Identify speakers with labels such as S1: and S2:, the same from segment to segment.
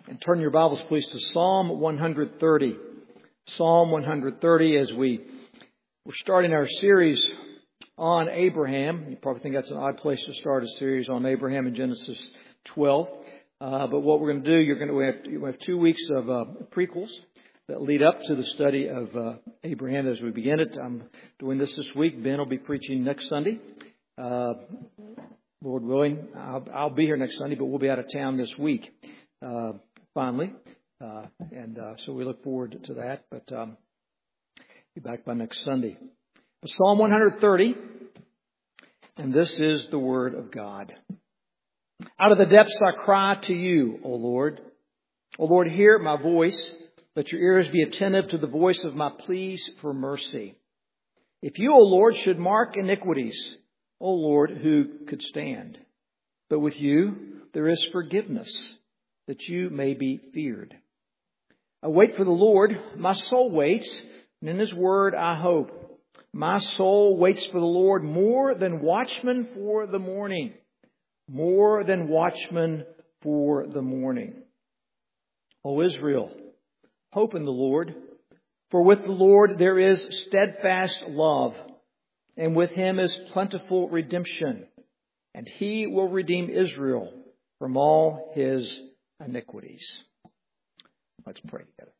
S1: And turn your Bibles, please, to Psalm 130. Psalm 130, as we're starting our series on Abraham. You probably think that's an odd place to start a series on Abraham in Genesis 12. But what we're going to do, we have 2 weeks of prequels that lead up to the study of Abraham as we begin it. I'm doing this week. Ben will be preaching next Sunday. Lord willing, I'll be here next Sunday, but we'll be out of town this week, finally. So we look forward to that, but be back by next Sunday. But Psalm 130, and this is the Word of God. Out of the depths I cry to you, O Lord. O Lord, hear my voice. Let your ears be attentive to the voice of my pleas for mercy. If you, O Lord, should mark iniquities, O Lord, who could stand? But with you there is forgiveness, that you may be feared. I wait for the Lord, my soul waits, and in His word I hope. My soul waits for the Lord more than watchmen for the morning. More than watchmen for the morning. O Israel, hope in the Lord, for with the Lord there is steadfast love, and with Him is plentiful redemption, and He will redeem Israel from all his iniquities. Let's pray together.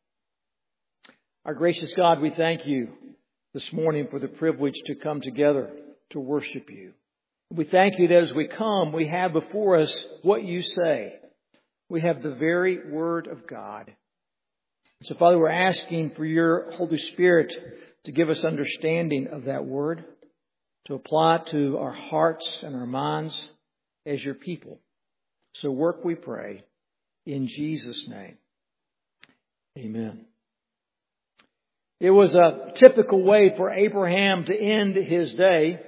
S1: Our gracious God, we thank you this morning for the privilege to come together to worship you. We thank you that as we come, we have before us what you say. We have the very Word of God. So, Father, we're asking for your Holy Spirit to give us understanding of that Word, to apply it to our hearts and our minds as your people. So work, we pray, in Jesus' name. Amen. It was a typical way for Abraham to end his day.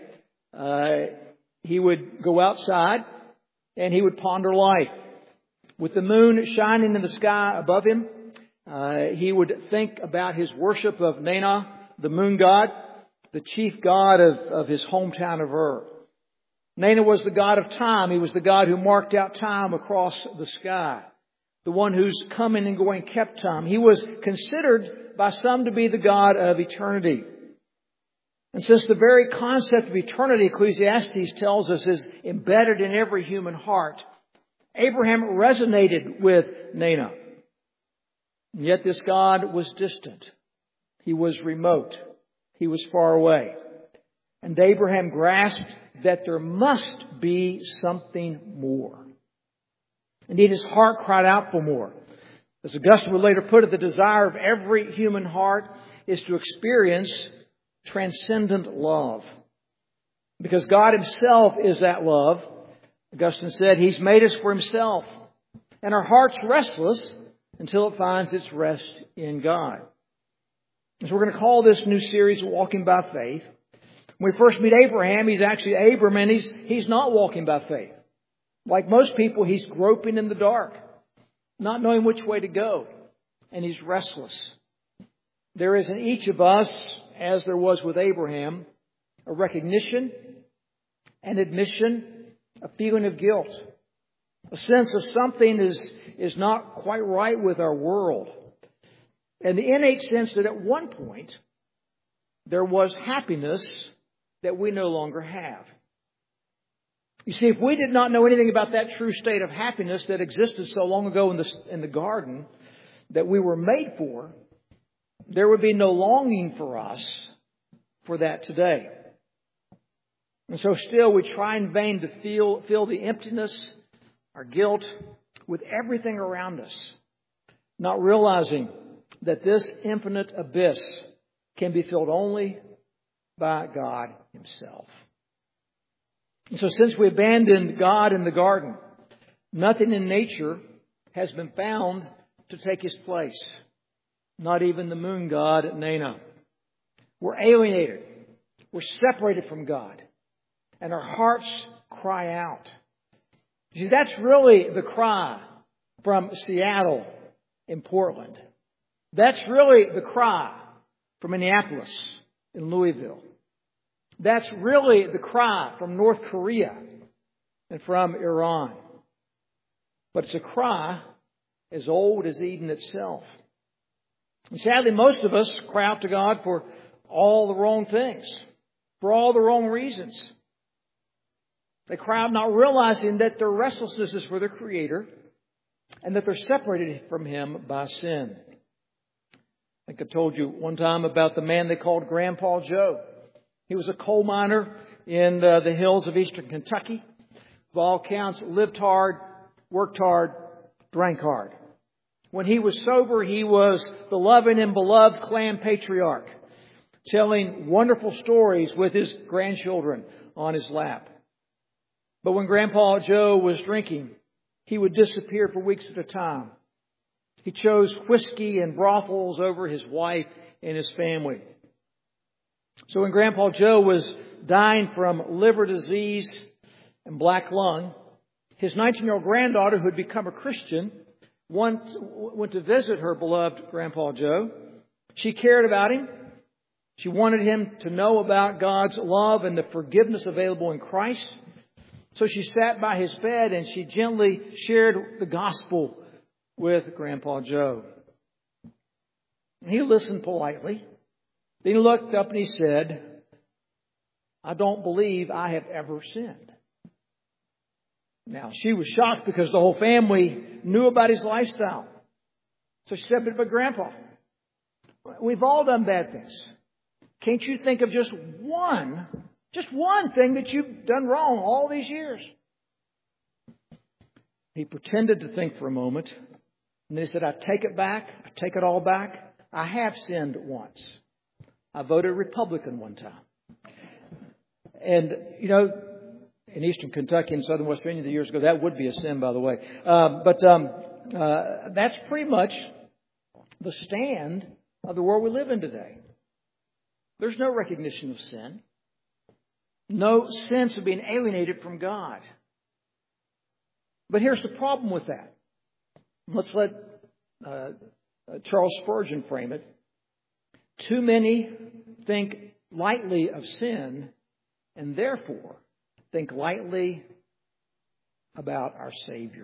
S1: He would go outside and he would ponder life. With the moon shining in the sky above him, he would think about his worship of Nanah, the moon god, the chief god of his hometown of Ur. Nanah was the god of time. He was the god who marked out time across the sky. The one whose coming and going kept time. He was considered by some to be the God of eternity. And since the very concept of eternity, Ecclesiastes tells us, is embedded in every human heart, Abraham resonated with Nanah. And yet this God was distant. He was remote. He was far away. And Abraham grasped that there must be something more. Indeed, his heart cried out for more. As Augustine would later put it, the desire of every human heart is to experience transcendent love. Because God Himself is that love. Augustine said, He's made us for Himself. And our heart's restless until it finds its rest in God. So we're going to call this new series Walking by Faith. When we first meet Abraham, he's actually Abram, and he's not walking by faith. Like most people, he's groping in the dark, not knowing which way to go, and he's restless. There is in each of us, as there was with Abraham, a recognition, an admission, a feeling of guilt, a sense of something is not quite right with our world, and the innate sense that at one point there was happiness that we no longer have. You see, if we did not know anything about that true state of happiness that existed so long ago in the garden that we were made for, there would be no longing for us for that today. And so still we try in vain to fill the emptiness, our guilt, with everything around us, not realizing that this infinite abyss can be filled only by God Himself. And so since we abandoned God in the garden, nothing in nature has been found to take His place. Not even the moon god Nanah. We're alienated. We're separated from God. And our hearts cry out. See, that's really the cry from Seattle in Portland. That's really the cry from Minneapolis in Louisville. That's really the cry from North Korea and from Iran. But it's a cry as old as Eden itself. And sadly, most of us cry out to God for all the wrong things, for all the wrong reasons. They cry out not realizing that their restlessness is for their Creator and that they're separated from Him by sin. I think I told you one time about the man they called Grandpa Joe. He was a coal miner in the hills of eastern Kentucky. By all counts, lived hard, worked hard, drank hard. When he was sober, he was the loving and beloved clan patriarch, telling wonderful stories with his grandchildren on his lap. But when Grandpa Joe was drinking, he would disappear for weeks at a time. He chose whiskey and brothels over his wife and his family. So when Grandpa Joe was dying from liver disease and black lung, his 19-year-old granddaughter, who had become a Christian, went to visit her beloved Grandpa Joe. She cared about him. She wanted him to know about God's love and the forgiveness available in Christ. So she sat by his bed and she gently shared the gospel with Grandpa Joe. He listened politely. Then he looked up and he said, "I don't believe I have ever sinned." Now, she was shocked because the whole family knew about his lifestyle. So she said, "But Grandpa, we've all done bad things. Can't you think of just one thing that you've done wrong all these years?" He pretended to think for a moment. And then he said, "I take it back. I take it all back. I have sinned once. I voted Republican one time." And, you know, in eastern Kentucky and southern West Virginia years ago, that would be a sin, by the way. That's pretty much the stand of the world we live in today. There's no recognition of sin. No sense of being alienated from God. But here's the problem with that. Let's let Charles Spurgeon frame it. Too many think lightly of sin and therefore think lightly about our Savior.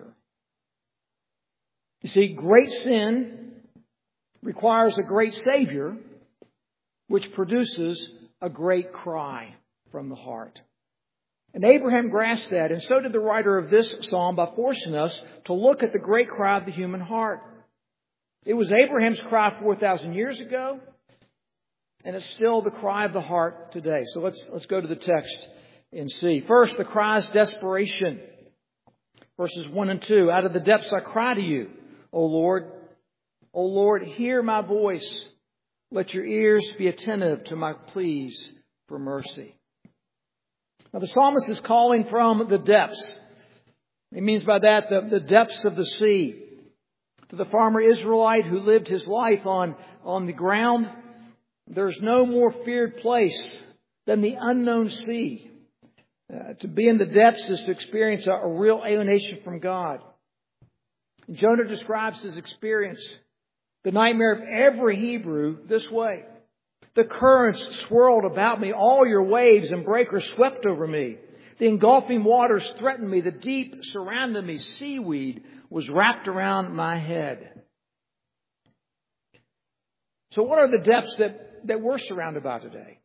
S1: You see, great sin requires a great Savior, which produces a great cry from the heart. And Abraham grasped that, and so did the writer of this psalm by forcing us to look at the great cry of the human heart. It was Abraham's cry 4,000 years ago, and it's still the cry of the heart today. So let's go to the text and see. First, the cry is desperation. Verses 1 and 2. "Out of the depths I cry to you, O Lord. O Lord, hear my voice. Let your ears be attentive to my pleas for mercy." Now, the psalmist is calling from the depths. He means by that the depths of the sea. To the farmer Israelite who lived his life on the ground, there's no more feared place than the unknown sea. To be in the depths is to experience a real alienation from God. And Jonah describes his experience, the nightmare of every Hebrew, this way. "The currents swirled about me. All your waves and breakers swept over me. The engulfing waters threatened me. The deep surrounded me. Seaweed was wrapped around my head." So what are the depths that we're surrounded by today?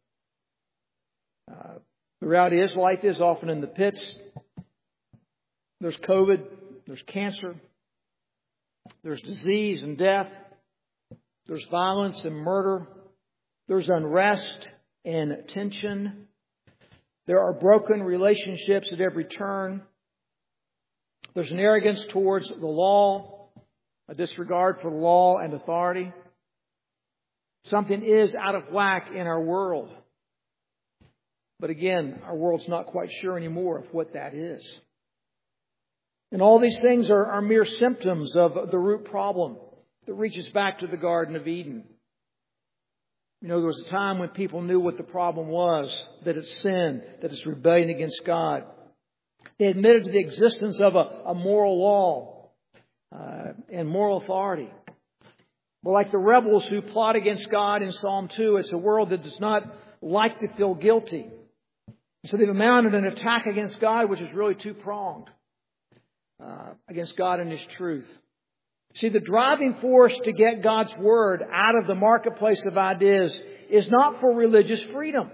S1: The reality is life is often in the pits. There's COVID. There's cancer. There's disease and death. There's violence and murder. There's unrest and tension. There are broken relationships at every turn. There's an arrogance towards the law, a disregard for law and authority. Something is out of whack in our world. But again, our world's not quite sure anymore of what that is. And all these things are mere symptoms of the root problem that reaches back to the Garden of Eden. You know, there was a time when people knew what the problem was, that it's sin, that it's rebellion against God. They admitted to the existence of a moral law and moral authority. But like the rebels who plot against God in Psalm 2, it's a world that does not like to feel guilty. So they've mounted an attack against God, which is really two-pronged. Against God and His truth. See, the driving force to get God's Word out of the marketplace of ideas is not for religious freedom.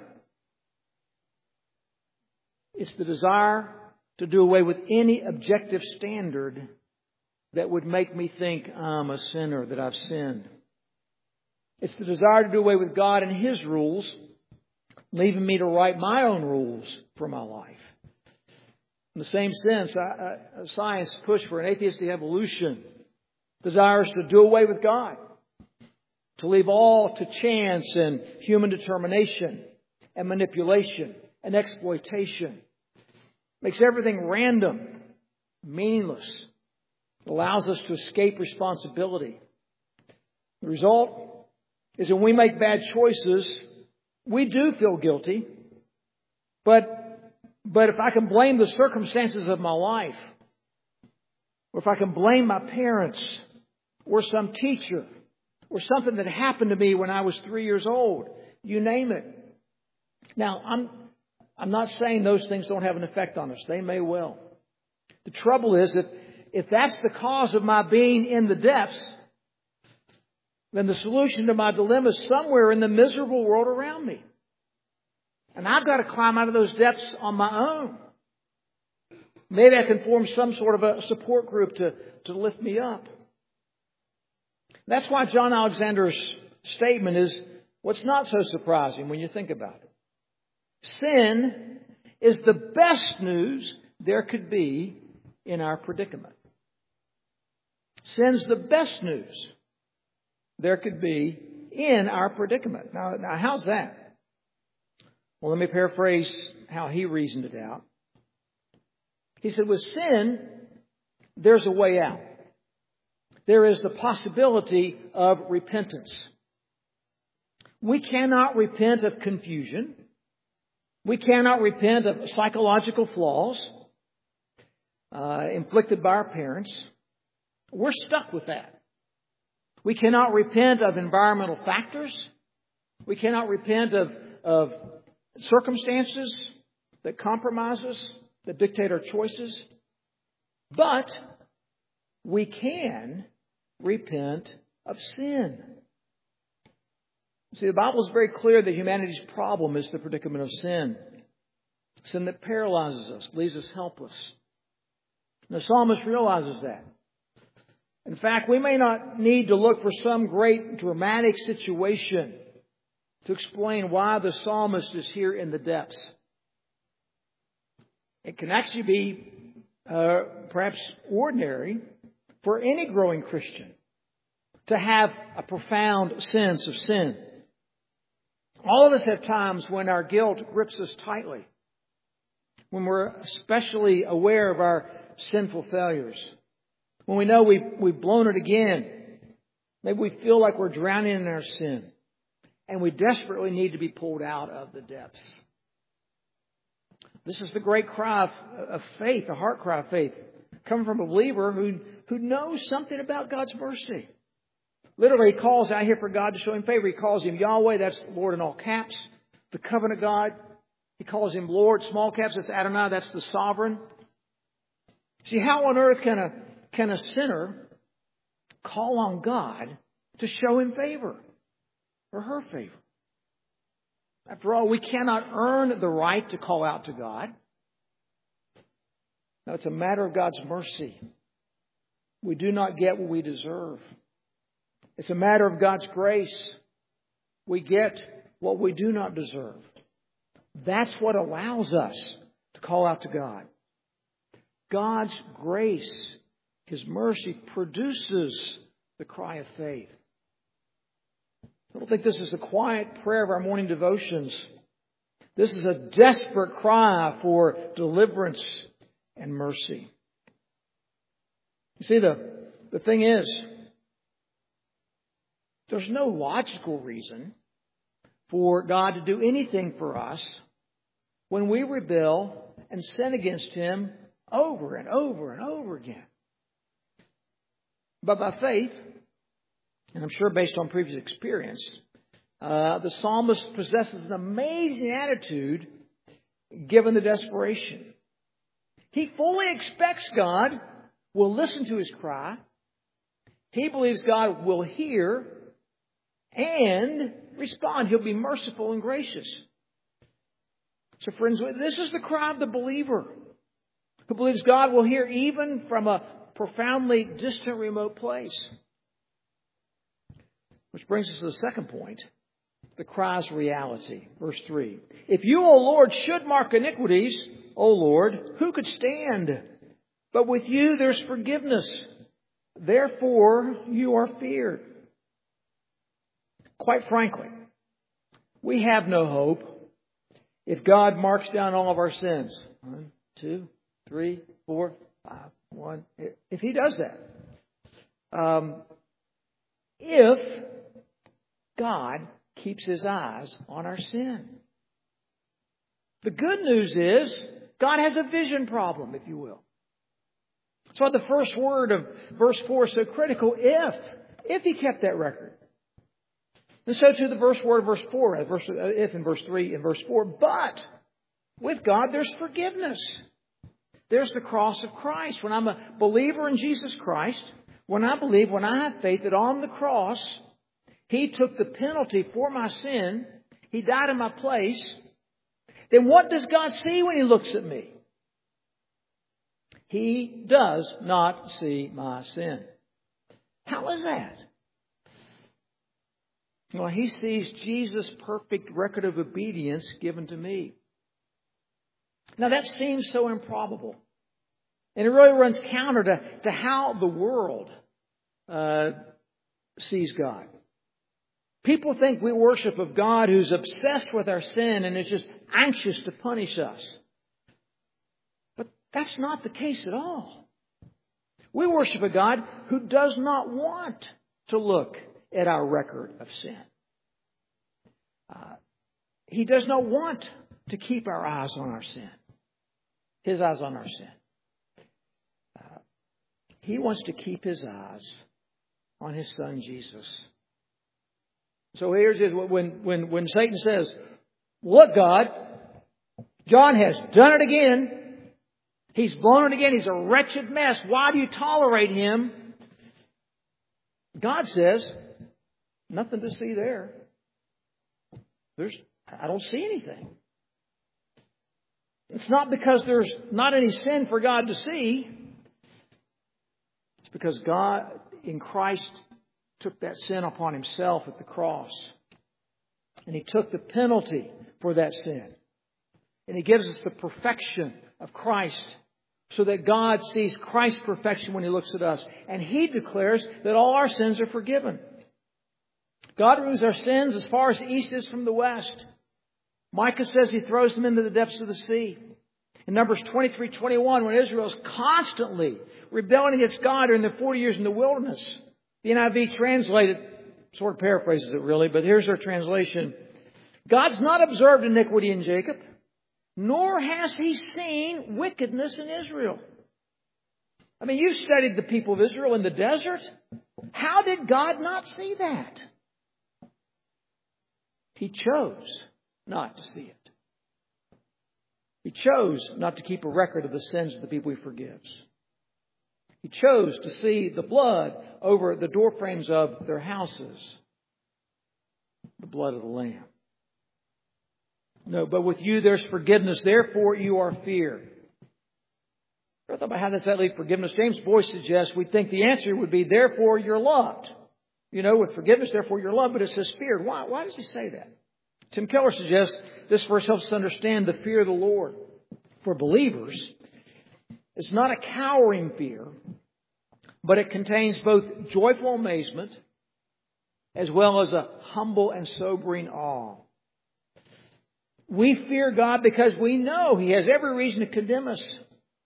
S1: It's the desire to do away with any objective standard that would make me think I'm a sinner, that I've sinned. It's the desire to do away with God and His rules, leaving me to write my own rules for my life. In the same sense, science push for an atheistic evolution desires to do away with God, to leave all to chance and human determination and manipulation and exploitation. Makes everything random, meaningless. It allows us to escape responsibility. The result is when we make bad choices, we do feel guilty. But if I can blame the circumstances of my life, or if I can blame my parents, or some teacher, or something that happened to me when I was 3 years old, you name it. Now, I'm not saying those things don't have an effect on us. They may well. The trouble is, if that's the cause of my being in the depths, then the solution to my dilemma is somewhere in the miserable world around me. And I've got to climb out of those depths on my own. Maybe I can form some sort of a support group to lift me up. That's why John Alexander's statement is what's not so surprising when you think about it. Sin is the best news there could be in our predicament. Sin's the best news there could be in our predicament. Now how's that? Well, let me paraphrase how he reasoned it out. He said, with sin, there's a way out. There is the possibility of repentance. We cannot repent of confusion. We cannot repent of psychological flaws inflicted by our parents. We're stuck with that. We cannot repent of environmental factors. We cannot repent of circumstances that compromise us, that dictate our choices. But we can repent of sin. See, the Bible is very clear that humanity's problem is the predicament of sin. Sin that paralyzes us, leaves us helpless. And the psalmist realizes that. In fact, we may not need to look for some great dramatic situation to explain why the psalmist is here in the depths. It can actually be perhaps ordinary for any growing Christian to have a profound sense of sin. All of us have times when our guilt grips us tightly, when we're especially aware of our sinful failures, when we know we've blown it again. Maybe we feel like we're drowning in our sin, and we desperately need to be pulled out of the depths. This is the great cry of faith, the heart cry of faith, coming from a believer who knows something about God's mercy. Literally, he calls out here for God to show him favor. He calls him Yahweh, that's Lord in all caps, the covenant God. He calls him Lord, small caps, that's Adonai, that's the sovereign. See, how on earth can a sinner call on God to show him favor or her favor? After all, we cannot earn the right to call out to God. No, it's a matter of God's mercy. We do not get what we deserve. It's a matter of God's grace. We get what we do not deserve. That's what allows us to call out to God. God's grace, His mercy, produces the cry of faith. I don't think this is a quiet prayer of our morning devotions. This is a desperate cry for deliverance and mercy. You see, the thing is, there's no logical reason for God to do anything for us when we rebel and sin against Him over and over and over again. But by faith, and I'm sure based on previous experience, the psalmist possesses an amazing attitude given the desperation. He fully expects God will listen to his cry He believes God will hear and respond. He'll be merciful and gracious. So friends, this is the cry of the believer who believes God will hear even from a profoundly distant, remote place. Which brings us to the second point, the cry's reality. Verse 3. If you, O Lord, should mark iniquities, O Lord, who could stand? But with you there's forgiveness. Therefore you are feared. Quite frankly, we have no hope if God marks down all of our sins. 1, 2, 3, 4, 5, 1. If He does that. If God keeps His eyes on our sin. The good news is God has a vision problem, if you will. That's why the first word of verse 4 is so critical. If He kept that record. And so too the first word of verse 4, if in verse 3 and verse 4. But with God there's forgiveness. There's the cross of Christ. When I'm a believer in Jesus Christ, when I have faith that on the cross He took the penalty for my sin, He died in my place, then what does God see when He looks at me? He does not see my sin. How is that? Well, He sees Jesus' perfect record of obedience given to me. Now that seems so improbable. And it really runs counter to how the world sees God. People think we worship a God who's obsessed with our sin and is just anxious to punish us. But that's not the case at all. We worship a God who does not want to look at our record of sin. He does not want to keep our eyes on our sin. His eyes on our sin. He wants to keep His eyes on His Son Jesus. So here's his, when Satan says, look, God, John has done it again. He's blown it again. He's a wretched mess. Why do you tolerate him? God says, nothing to see there. I don't see anything. It's not because there's not any sin for God to see. It's because God in Christ took that sin upon Himself at the cross. And He took the penalty for that sin. And He gives us the perfection of Christ so that God sees Christ's perfection when He looks at us. And He declares that all our sins are forgiven. God removes our sins as far as the east is from the west. Micah says He throws them into the depths of the sea. In Numbers 23:21, when Israel is constantly rebelling against God during the 40 years in the wilderness, the NIV translated, sort of paraphrases it really, but here's their translation. God's not observed iniquity in Jacob, nor has He seen wickedness in Israel. I mean, you've studied the people of Israel in the desert. How did God not see that? He chose not to see it. He chose not to keep a record of the sins of the people He forgives. He chose to see the blood over the doorframes of their houses. The blood of the Lamb. No, but with you there's forgiveness. Therefore you are feared. Ever thought about how does that lead forgiveness? James Boyce suggests we think the answer would be, therefore you're loved. You know, with forgiveness, therefore you're loved. But it says feared. Why does he say that? Tim Keller suggests this verse helps us understand the fear of the Lord. For believers, it's not a cowering fear, but it contains both joyful amazement as well as a humble and sobering awe. We fear God because we know He has every reason to condemn us.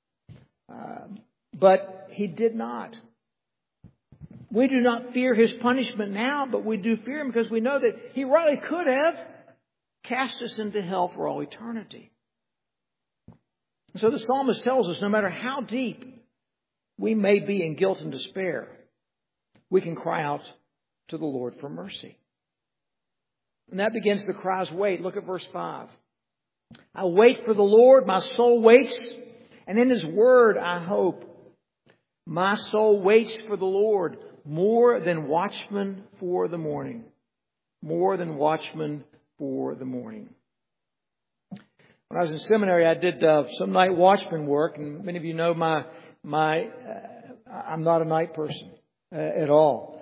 S1: But He did not. We do not fear His punishment now, but we do fear Him because we know that He rightly could have cast us into hell for all eternity. And so the psalmist tells us no matter how deep we may be in guilt and despair, we can cry out to the Lord for mercy. And that begins the cry's wait. Look at verse 5. I wait for the Lord, my soul waits, and in His word I hope. My soul waits for the Lord. More than watchmen for the morning. More than watchmen for the morning. When I was in seminary, I did some night watchman work, and many of you know I'm not a night person at all.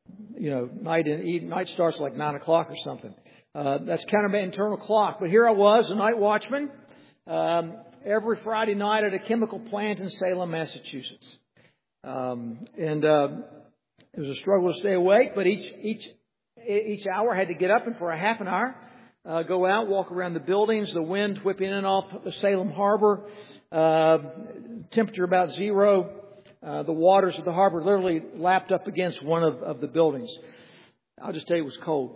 S1: Night starts like 9 o'clock or something. That's kind of my internal clock. But here I was, a night watchman, every Friday night at a chemical plant in Salem, Massachusetts. It was a struggle to stay awake, but each hour I had to get up and for a half an hour, go out, walk around the buildings, the wind whipping in and off the Salem Harbor, temperature about zero, the waters of the harbor literally lapped up against one of the buildings. I'll just tell you it was cold.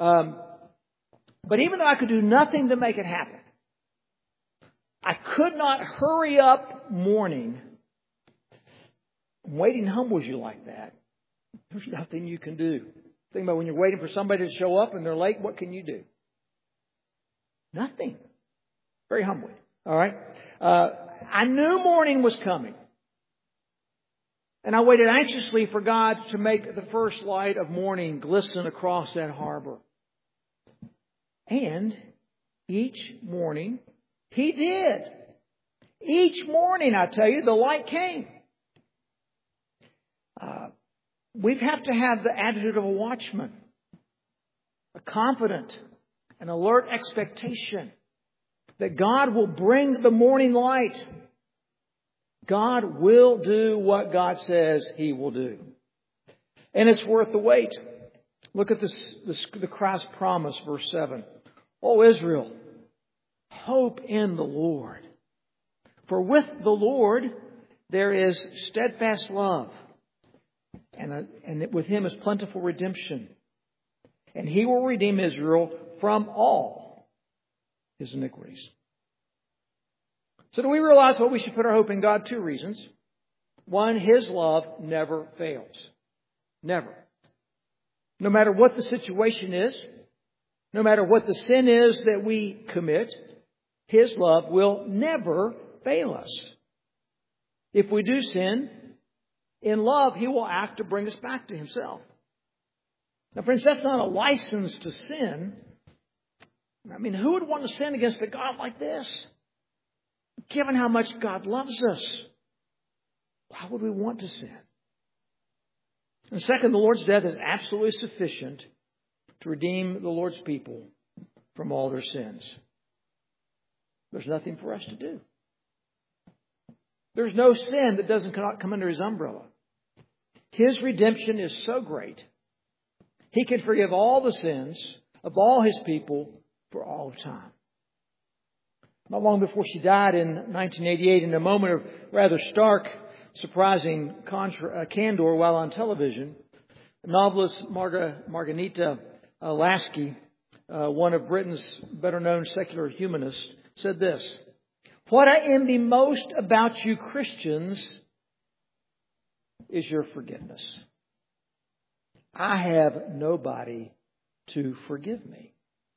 S1: But even though I could do nothing to make it happen, I could not hurry up morning. Waiting humbles you like that. There's nothing you can do. Think about when you're waiting for somebody to show up and they're late, what can you do? Nothing. Very humbling. All right. I knew morning was coming. And I waited anxiously for God to make the first light of morning glisten across that harbor. And each morning, He did. Each morning, I tell you, the light came. We have to have the attitude of a watchman. A confident and alert expectation that God will bring the morning light. God will do what God says He will do. And it's worth the wait. Look at the Christ's promise, verse 7. O Israel, hope in the Lord. For with the Lord there is steadfast love. And with Him is plentiful redemption. And He will redeem Israel from all his iniquities. So do we realize what we should put our hope in God? 2 reasons. One, His love never fails. Never. No matter what the situation is, no matter what the sin is that we commit, His love will never fail us. If we do sin, in love, He will act to bring us back to Himself. Now, friends, that's not a license to sin. I mean, who would want to sin against a God like this? Given how much God loves us, why would we want to sin? And second, the Lord's death is absolutely sufficient to redeem the Lord's people from all their sins. There's nothing for us to do. There's no sin that doesn't come under His umbrella. His redemption is so great. He can forgive all the sins of all His people for all of time. Not long before she died in 1988, in a moment of rather stark, surprising candor while on television, novelist Margarita Lasky, one of Britain's better-known secular humanists, said this: "What I envy most about you Christians is your forgiveness. I have nobody to forgive me."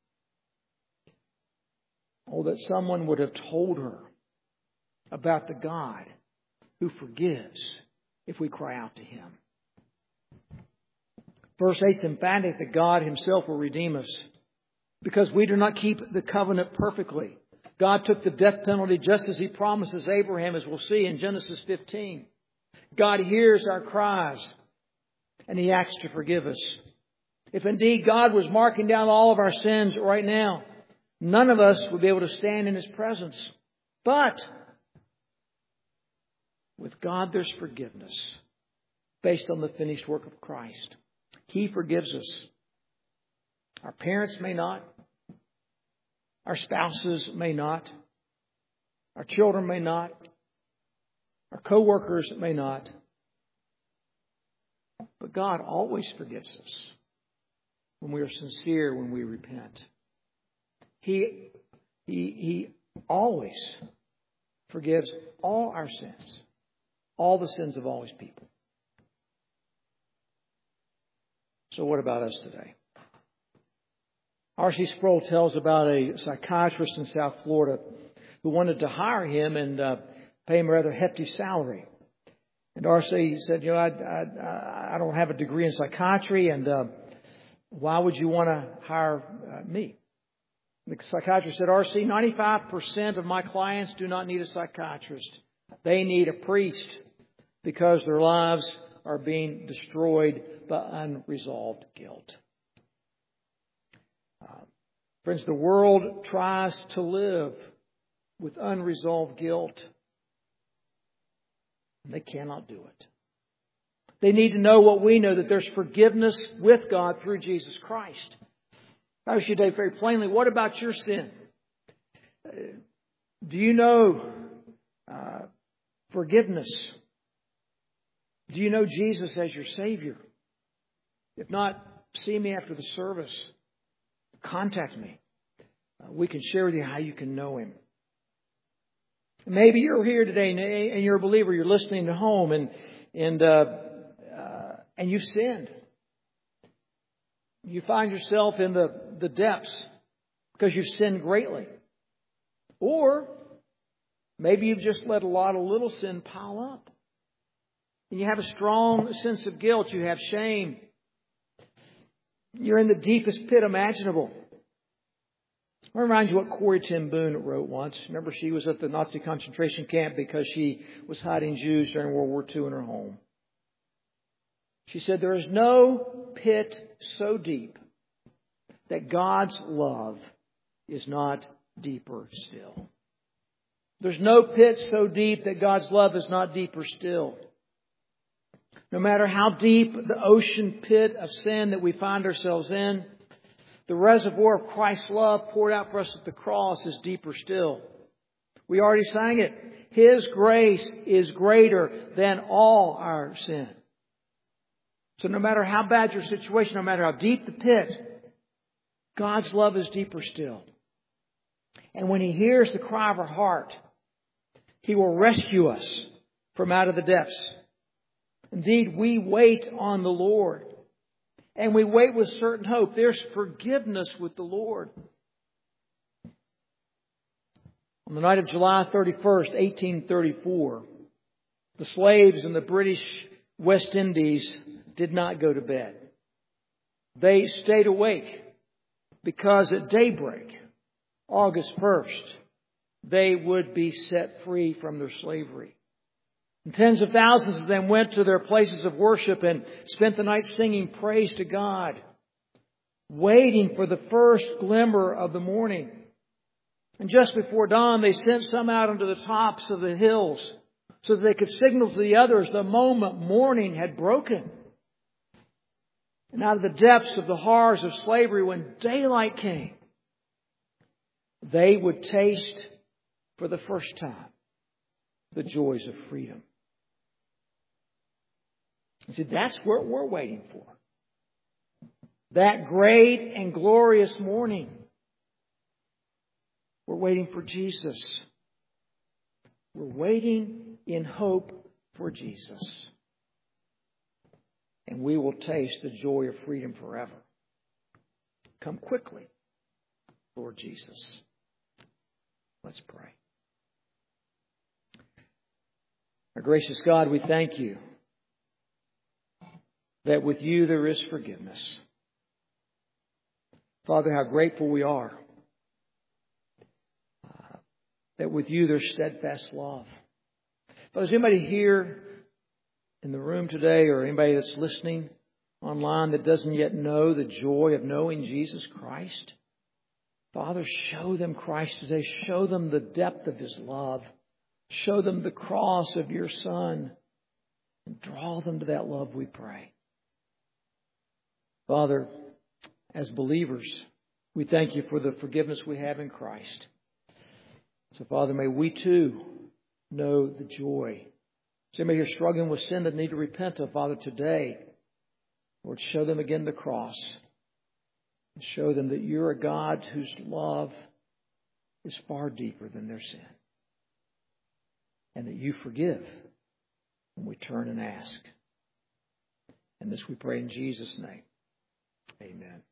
S1: Oh, that someone would have told her about the God who forgives if we cry out to Him. Verse 8 is emphatic that God Himself will redeem us because we do not keep the covenant perfectly. God took the death penalty just as He promises Abraham, as we'll see in Genesis 15. God hears our cries and He acts to forgive us. If indeed God was marking down all of our sins right now, none of us would be able to stand in His presence. But with God there's forgiveness based on the finished work of Christ. He forgives us. Our parents may not. Our spouses may not. Our children may not. Our co-workers may not. But God always forgives us when we are sincere, when we repent. He always forgives all our sins, all the sins of all His people. So what about us today? R.C. Sproul tells about a psychiatrist in South Florida who wanted to hire him and pay him a rather hefty salary. And R.C. said, I don't have a degree in psychiatry, and why would you want to hire me? The psychiatrist said, R.C., 95% of my clients do not need a psychiatrist. They need a priest because their lives are being destroyed by unresolved guilt. Friends, the world tries to live with unresolved guilt. They cannot do it. They need to know what we know, that there's forgiveness with God through Jesus Christ. I ask you today very plainly, what about your sin? Do you know forgiveness? Do you know Jesus as your Savior? If not, see me after the service. Contact me. We can share with you how you can know Him. Maybe you're here today and you're a believer. You're listening at home and you've sinned. You find yourself in the depths because you've sinned greatly. Or maybe you've just let a lot of little sin pile up. And you have a strong sense of guilt. You have shame. You're in the deepest pit imaginable. I remind you what Corrie ten Boom wrote once. Remember, she was at the Nazi concentration camp because she was hiding Jews during World War II in her home. She said, there is no pit so deep that God's love is not deeper still. There's no pit so deep that God's love is not deeper still. No matter how deep the ocean pit of sin that we find ourselves in, the reservoir of Christ's love poured out for us at the cross is deeper still. We already sang it. His grace is greater than all our sin. So no matter how bad your situation, no matter how deep the pit, God's love is deeper still. And when He hears the cry of our heart, He will rescue us from out of the depths. Indeed, we wait on the Lord. And we wait with certain hope. There's forgiveness with the Lord. On the night of July 31st, 1834, the slaves in the British West Indies did not go to bed. They stayed awake because at daybreak, August 1st, they would be set free from their slavery. And tens of thousands of them went to their places of worship and spent the night singing praise to God, waiting for the first glimmer of the morning. And just before dawn, they sent some out onto the tops of the hills so that they could signal to the others the moment morning had broken. And out of the depths of the horrors of slavery, when daylight came, they would taste for the first time the joys of freedom. And see, that's what we're waiting for. That great and glorious morning. We're waiting for Jesus. We're waiting in hope for Jesus. And we will taste the joy of freedom forever. Come quickly, Lord Jesus. Let's pray. Our gracious God, we thank You that with You there is forgiveness. Father, how grateful we are that with You there's steadfast love. Father, is anybody here in the room today or anybody that's listening online that doesn't yet know the joy of knowing Jesus Christ? Father, show them Christ today. Show them the depth of His love. Show them the cross of Your Son. And draw them to that love, we pray. Father, as believers, we thank You for the forgiveness we have in Christ. So, Father, may we too know the joy. Somebody here struggling with sin that need to repent of, Father, today, Lord, show them again the cross. And show them that You're a God whose love is far deeper than their sin. And that You forgive when we turn and ask. And this we pray in Jesus' name. Amen.